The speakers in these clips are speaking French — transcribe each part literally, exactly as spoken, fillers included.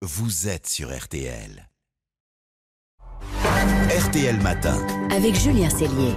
vous êtes sur R T L. R T L Matin. Avec Julien Cellier.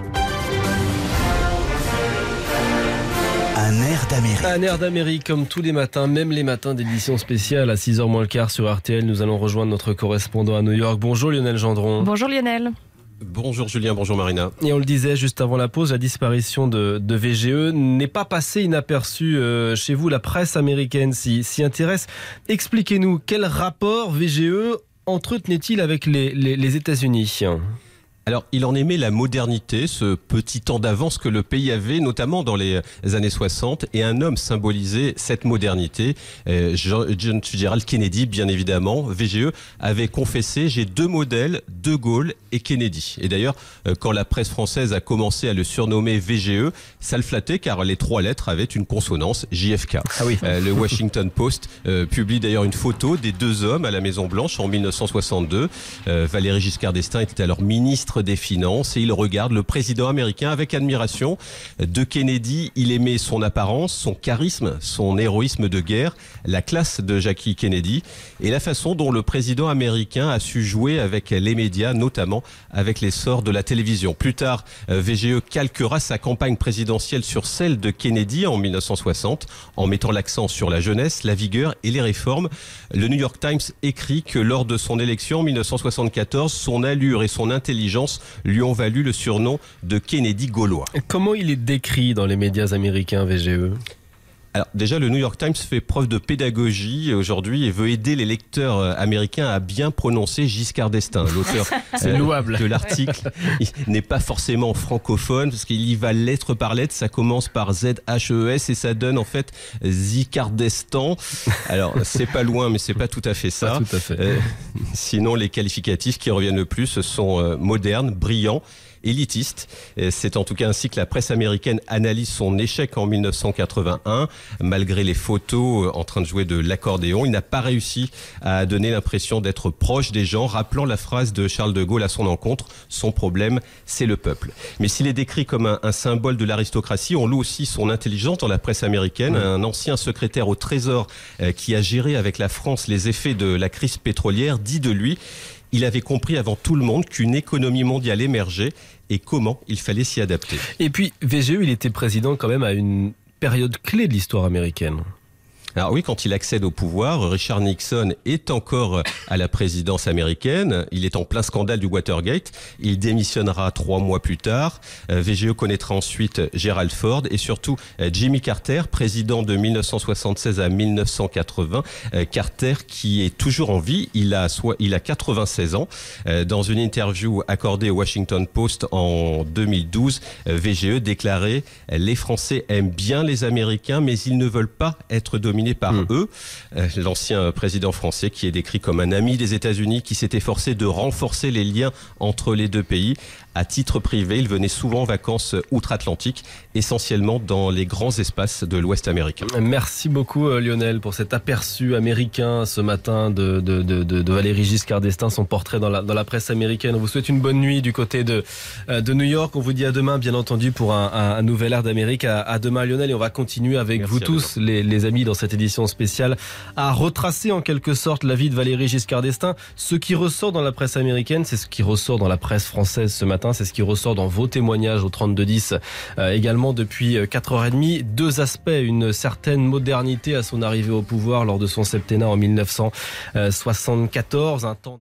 Un air d'Amérique. Un air d'Amérique comme tous les matins, même les matins d'édition spéciale à six heures moins le quart sur R T L. Nous allons rejoindre notre correspondant à New York. Bonjour Lionel Gendron. Bonjour Lionel. Bonjour Julien, bonjour Marina. Et on le disait juste avant la pause, la disparition de, de V G E n'est pas passée inaperçue euh, chez vous. La presse américaine s'y, s'y intéresse. Expliquez-nous, quel rapport V G E entretenait-il avec les, les, les États-Unis ? Alors, il en aimait la modernité, ce petit temps d'avance que le pays avait, notamment dans les années soixante, et un homme symbolisait cette modernité, euh, John Fitzgerald Kennedy, bien évidemment. V G E avait confessé « J'ai deux modèles, De Gaulle et Kennedy ». Et d'ailleurs, euh, quand la presse française a commencé à le surnommer V G E, ça le flattait car les trois lettres avaient une consonance, J F K. Ah oui. Euh, le Washington Post euh, publie d'ailleurs une photo des deux hommes à la Maison-Blanche en dix-neuf cent soixante-deux. Euh, Valéry Giscard d'Estaing était alors ministre des Finances et il regarde le président américain avec admiration. De Kennedy, il aimait son apparence, son charisme, son héroïsme de guerre, la classe de Jackie Kennedy et la façon dont le président américain a su jouer avec les médias, notamment avec l'essor de la télévision. Plus tard, V G E calquera sa campagne présidentielle sur celle de Kennedy en dix-neuf cent soixante en mettant l'accent sur la jeunesse, la vigueur et les réformes. Le New York Times écrit que lors de son élection en dix-neuf cent soixante-quatorze, son allure et son intelligence lui ont valu le surnom de Kennedy gaulois. Comment il est décrit dans les médias américains, V G E ? Alors déjà, le New York Times fait preuve de pédagogie aujourd'hui et veut aider les lecteurs américains à bien prononcer Giscard d'Estaing. L'auteur C'est louable. de l'article il n'est pas forcément francophone parce qu'il y va lettre par lettre. Ça commence par Z H E S et ça donne en fait Zicard d'Estaing. Alors c'est pas loin, mais c'est pas tout à fait ça. Pas tout à fait. Euh, sinon, les qualificatifs qui reviennent le plus sont euh, moderne, brillant, élitiste. C'est en tout cas ainsi que la presse américaine analyse son échec en dix-neuf cent quatre-vingt-un. Malgré les photos en train de jouer de l'accordéon, il n'a pas réussi à donner l'impression d'être proche des gens, rappelant la phrase de Charles de Gaulle à son encontre, son problème, c'est le peuple. Mais s'il est décrit comme un, un symbole de l'aristocratie, on loue aussi son intelligence dans la presse américaine. Mmh. Un ancien secrétaire au Trésor euh, qui a géré avec la France les effets de la crise pétrolière dit de lui: il avait compris avant tout le monde qu'une économie mondiale émergeait et comment il fallait s'y adapter. Et puis, V G E, il était président quand même à une période clé de l'histoire américaine. Alors oui, quand il accède au pouvoir, Richard Nixon est encore à la présidence américaine. Il est en plein scandale du Watergate. Il démissionnera trois mois plus tard. V G E connaîtra ensuite Gerald Ford et surtout Jimmy Carter, président de dix-neuf cent soixante-seize à dix-neuf cent quatre-vingts. Carter qui est toujours en vie. Il a soit il a quatre-vingt-seize ans. Dans une interview accordée au Washington Post en deux mille douze, V G E déclarait: les Français aiment bien les Américains, mais ils ne veulent pas être dominés par mmh. eux. L'ancien président français qui est décrit comme un ami des États-Unis qui s'est efforcé de renforcer les liens entre les deux pays. À titre privé, il venait souvent en vacances outre-Atlantique, essentiellement dans les grands espaces de l'Ouest américain. Merci beaucoup Lionel pour cet aperçu américain ce matin de, de, de, de Valéry Giscard d'Estaing, son portrait dans la, dans la presse américaine. On vous souhaite une bonne nuit du côté de, de New York. On vous dit à demain, bien entendu, pour un, un, un nouvel air d'Amérique. À, à demain Lionel, et on va continuer avec Merci vous tous, les, les amis, dans cette édition spéciale, à retracer en quelque sorte la vie de Valéry Giscard d'Estaing. Ce qui ressort dans la presse américaine, c'est ce qui ressort dans la presse française ce matin. C'est ce qui ressort dans vos témoignages au trente-deux dix euh, également depuis quatre heures trente. Deux aspects, une certaine modernité à son arrivée au pouvoir lors de son septennat en dix-neuf cent soixante-quatorze, un temps